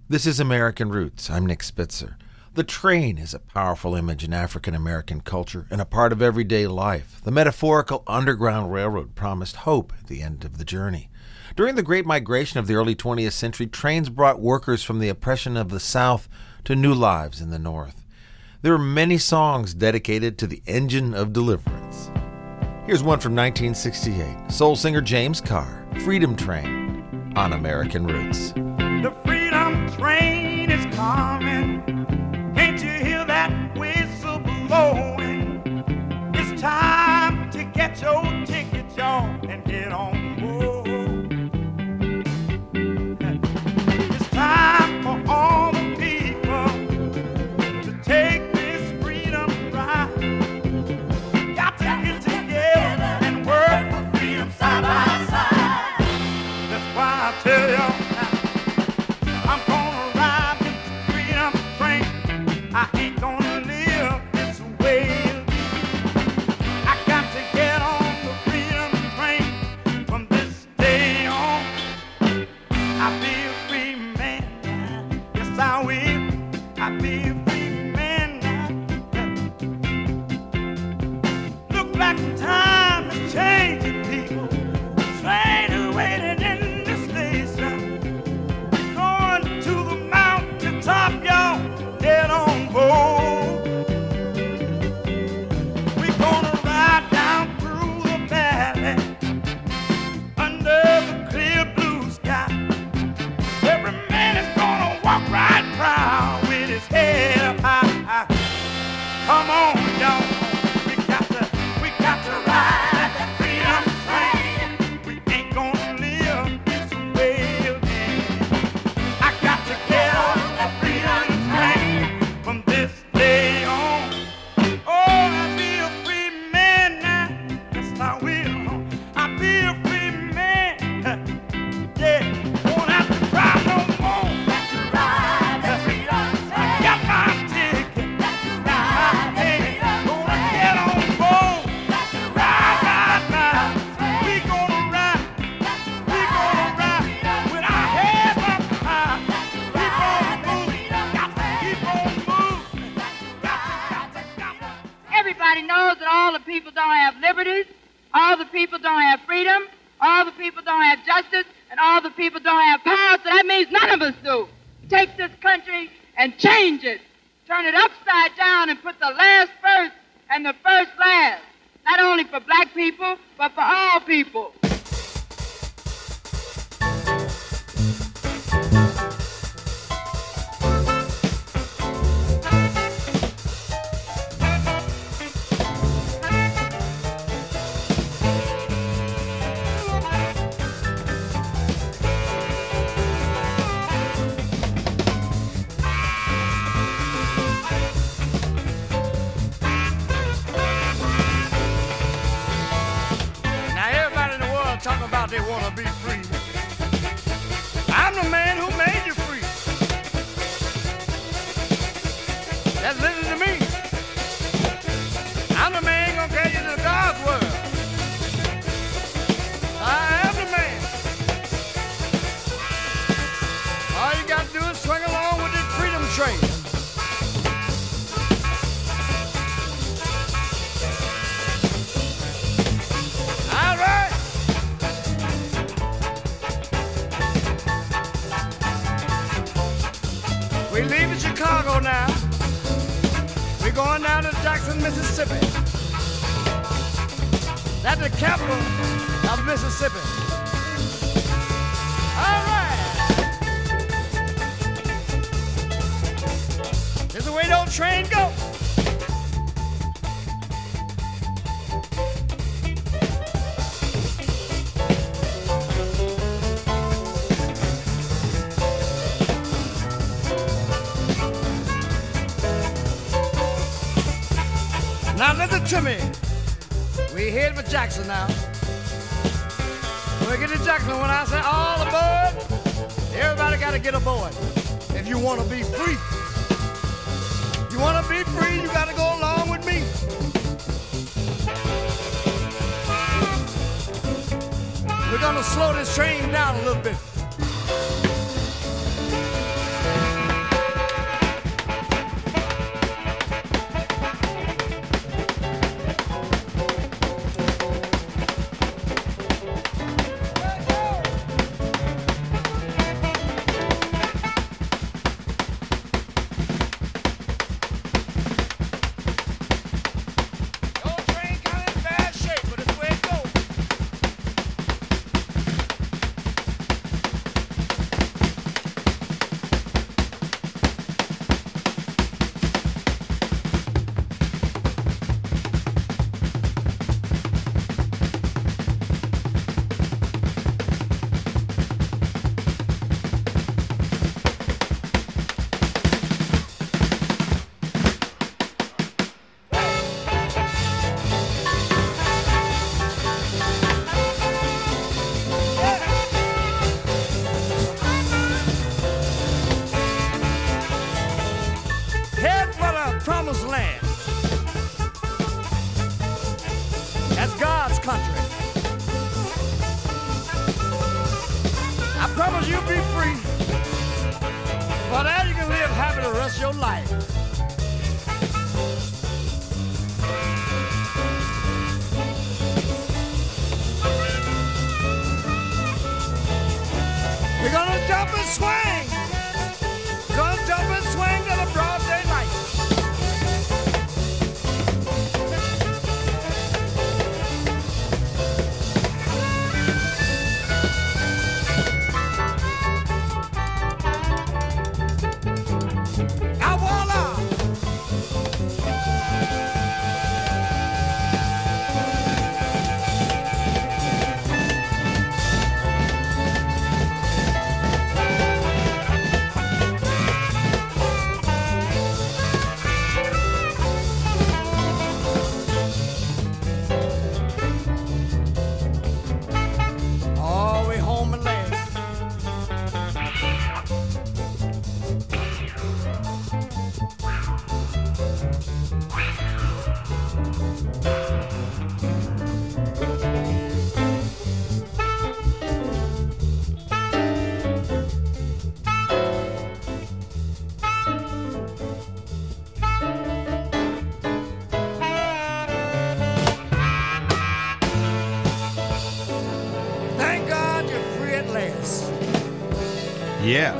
This is American Roots. I'm Nick Spitzer. The train is a powerful image in African American culture and a part of everyday life. The metaphorical Underground Railroad promised hope at the end of the journey. During the Great Migration of the early 20th century, trains brought workers from the oppression of the South to new lives in the North. There are many songs dedicated to the engine of deliverance. Here's one from 1968. Soul singer James Carr, Freedom Train, on American Roots. The freedom train is coming. Can't you hear that whistle blowing? It's time to get your ticket, y'all, and get on board. It's time for all the people to take this freedom ride. Got to get together and work for freedom side by side. That's why I tell y'all, I'm gonna ride this freedom train. I ain't gonna live this way. I got to get on the freedom train from this day on. I'll be a free man. Yes, I will. I'll be a free man. Look like time is changing, people. Train is waiting in the station. Going to the mountain top, y'all, get on board. We're gonna ride down through the valley, under the clear blue sky. Every man is gonna walk right proud with his head up high. Come on, y'all, we got to ride that freedom train. We ain't gonna live this way again. I got to get on the freedom train from this day on. Oh, I'll be a free man now. Yes, I will. I'll be a free man. Yeah, won't have to cry no more. Got to ride that freedom train. I got my ticket. Got to ride that freedom train. Gonna get on board. Got to ride now. We gonna ride. We gonna ride with our heads up high. Keep on moving. Got to keep on moving. Got to. Everybody knows that all the people don't have liberties, all the people don't have freedom, all the people don't have justice, and all the people don't have power, so that means none of us do. Take this country and change it. Turn it upside down and put the last first and the first last. Not only for black people, but for all people. Now everybody in the world talking about they want to be free. I'm the man who made you free. Just listen to me. I'm the man gonna carry you to God's world. I am the man. All you gotta do is swing along with this freedom train. All right. We're leaving Chicago now. We're going down to Jackson, Mississippi. That's the capital of Mississippi. All right. This is the way the old train goes. Now listen to me. We headed for Jackson now. When we get to Jackson, when I say all aboard, everybody got to get aboard. If you want to be free, you want to be free, you got to go along with me. We're going to slow this train down a little bit. country. I promise you'll be free. For that you can live happy the rest of your life. We're gonna jump and swing. Gonna jump and swing till the broad daylight. Yeah.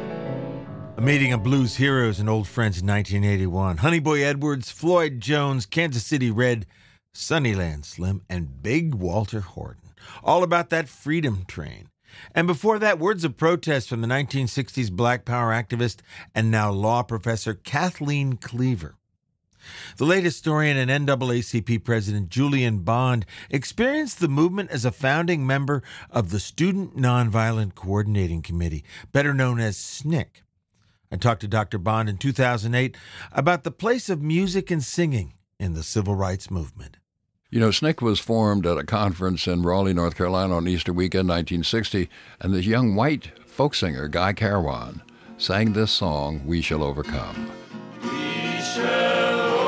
A meeting of blues heroes and old friends in 1981. Honeyboy Edwards, Floyd Jones, Kansas City Red, Sunnyland Slim, and Big Walter Horton. All about that freedom train. And before that, words of protest from the 1960s Black Power activist and now law professor Kathleen Cleaver. The late historian and NAACP President Julian Bond experienced the movement as a founding member of the Student Nonviolent Coordinating Committee, better known as SNCC. I talked to Dr. Bond in 2008 about the place of music and singing in the civil rights movement. You know, SNCC was formed at a conference in Raleigh, North Carolina on Easter weekend, 1960, and this young white folk singer, Guy Carwan, sang this song, We Shall Overcome. We shall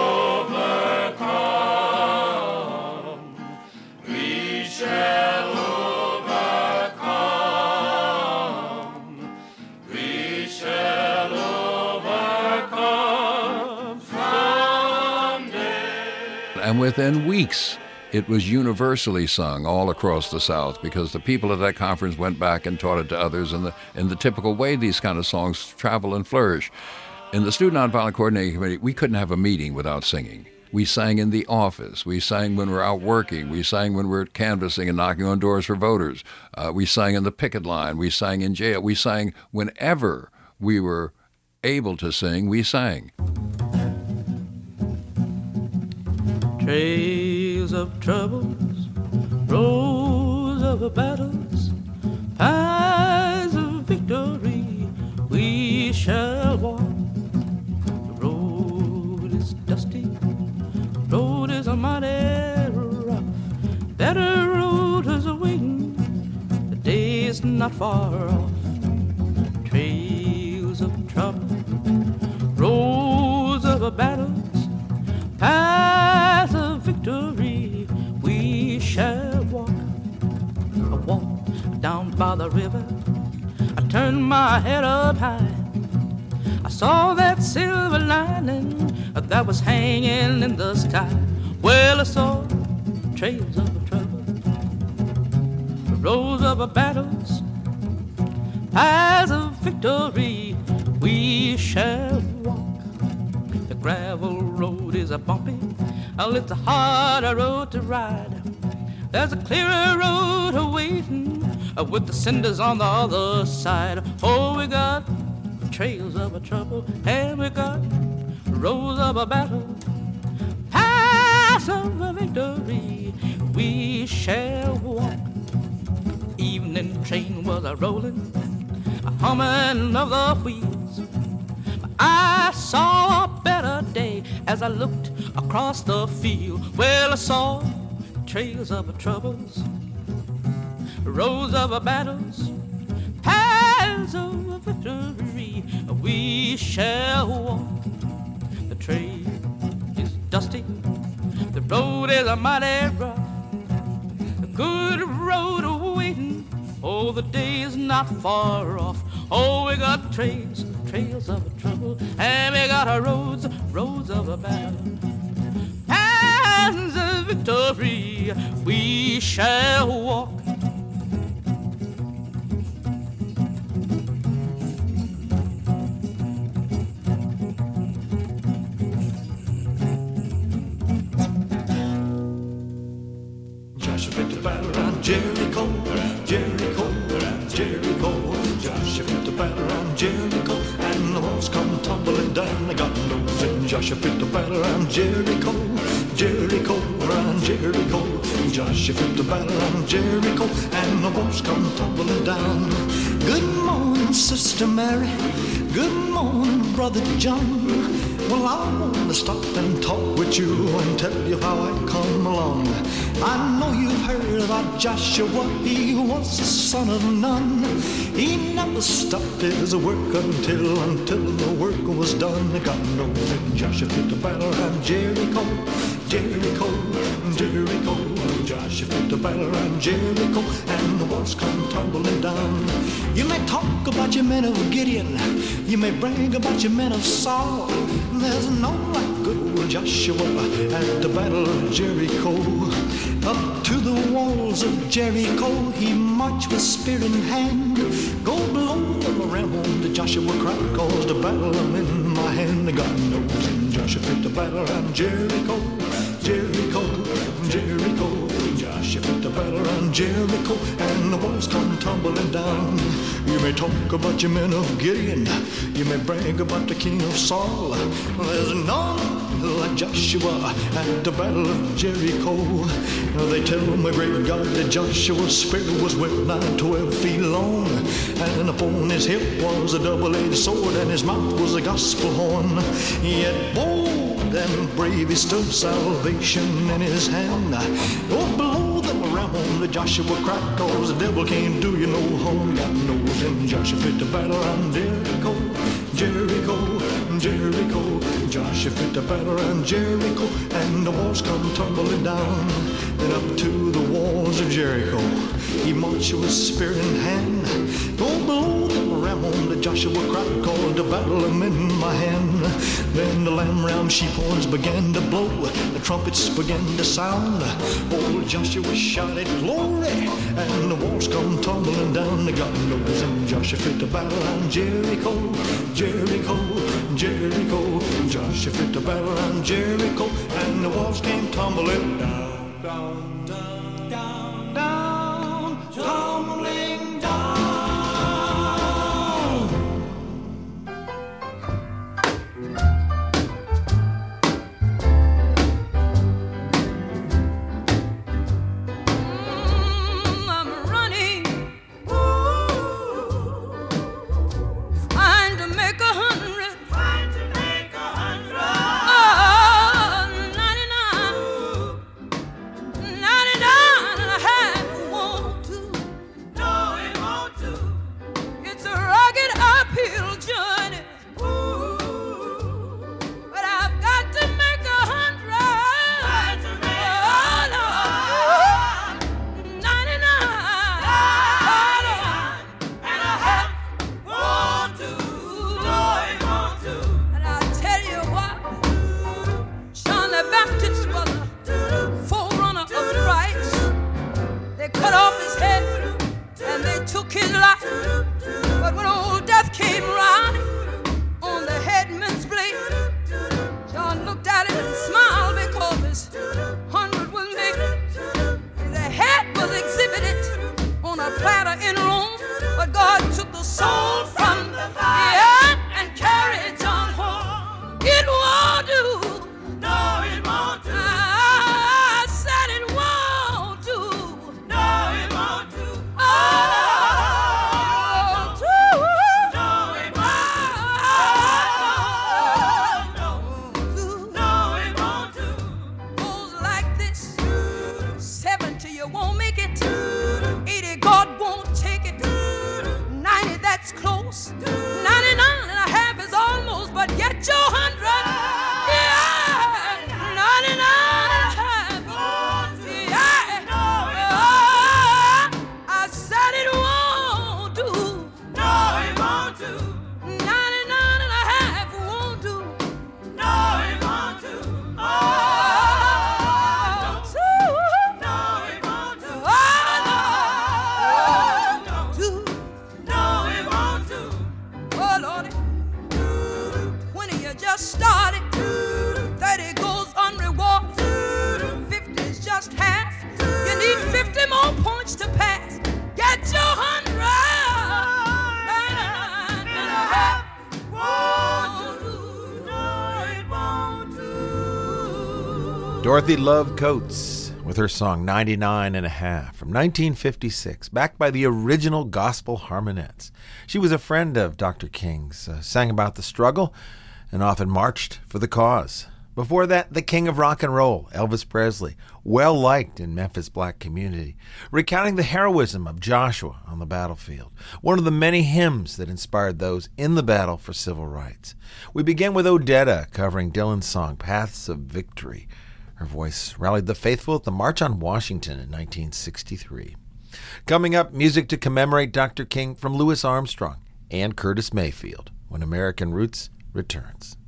overcome. We shall overcome. We shall overcome someday. And within weeks, it was universally sung all across the South because the people at that conference went back and taught it to others in the typical way these kind of songs travel and flourish. In the Student Nonviolent Coordinating Committee, we couldn't have a meeting without singing. We sang in the office. We sang when we're out working. We sang when we're canvassing and knocking on doors for voters. We sang in the picket line. We sang in jail. We sang whenever we were able to sing, we sang. Trails of troubles, roads of battles, paths of victory, we shall walk. The road is dusty, the road is a mighty rough, better road is awaiting, the day is not far off. Trails of trouble, roads of battles, path of victory, we shall walk. I walked down by the river, I turned my head up high. I saw that silver lining that was hanging in the sky. Well, I saw trails of trouble, roads of battles, paths of victory, we shall walk. The gravel road is a bumpy, it's a harder road to ride. There's a clearer road awaiting with the cinders on the other side. Oh, we got trails of a trouble, and we got roads of a battle, paths of a victory, we shall walk. Evening train was a rolling, a humming of the wheels. I saw a better day as I looked across the field. Well, I saw trails of troubles, roads of battles, paths of victory, we shall walk. The trail is dusty, the road is a mighty rough, the day is not far off. Oh, we got trails of trouble, and we got our roads of a battle. Paths of victory we shall walk. Joshua fit the battle around Jericho, Jericho, Jericho. Joshua fit the battle around Jericho, and the walls come tumbling down. God knows it. Joshua fit the battle around Jericho, Jericho, around Jericho. Joshua fit the battle around Jericho, and the walls come tumbling down. Good morning, Sister Mary. Good morning, Brother John. Well, I want to stop and talk with you and tell you how I come along. I know you've heard about Joshua. He was the son of Nun. He never stopped his work until the work was done. God knows it. Joshua fit the battle around Jericho, Jericho, Jericho. Joshua fit the battle around Jericho, and the walls come tumbling down. You may talk about your men of Gideon. You may brag about your men of Saul. There's no like good old Joshua at the battle of Jericho. Up to the walls of Jericho he marched with spear in hand. Go blow them around, the Joshua cried, 'cause the battle I'm in my hand. God knows, and Joshua fit the battle around Jericho, Jericho, Jericho. Joshua fit the battle around Jericho, and the walls come tumbling down. You may talk about your men of Gideon. You may brag about the king of Saul. There's none like Joshua at the battle of Jericho. They tell my great God that Joshua's spear was well nigh 12 feet long, and upon his hip was a double-edged sword, and his mouth was a gospel horn. Yet bold and brave he stood, salvation in his hand. Oh, blow them around, the Joshua cried, 'cause the devil can't do you no harm. God knows, and Joshua fit the battle around Jericho, Jericho, Jericho. Joshua fit the battle around Jericho, and the walls come tumbling down. Then up to the walls of Jericho he marched with spear in hand. Go blow them around, the Joshua cried, 'cause the battle I'm in my hand. Then the lamb sheep horns began to blow, the trumpets began to sound. Old Joshua shouted glory, and the walls come tumbling down. God knows, and Joshua fit the battle around Jericho, Jericho, Jericho. Joshua fit the battle around Jericho, and the walls came tumbling down, down, down, down, down, tumbling down. I'm running, trying to make 100. Trying to make 100. Oh, 99. 99 and a half won't do. No, it won't do. It's a rugged uphill journey. But I've got to make 100. Got to make Oh, no. 99 and a half won't do. No, it just started. 30 goes unrewarded. 50's just half. You need 50 more points to pass. Get your 100 and a half. Dorothy Love Coates with her song 99 and a Half from 1956, backed by the original Gospel Harmonettes. She was a friend of Dr. King's, sang about the struggle, and often marched for the cause. Before that, the king of rock and roll, Elvis Presley, well-liked in Memphis' black community, recounting the heroism of Joshua on the battlefield, one of the many hymns that inspired those in the battle for civil rights. We begin with Odetta covering Dylan's song Paths of Victory. Her voice rallied the faithful at the March on Washington in 1963. Coming up, music to commemorate Dr. King from Louis Armstrong and Curtis Mayfield when American Roots returns.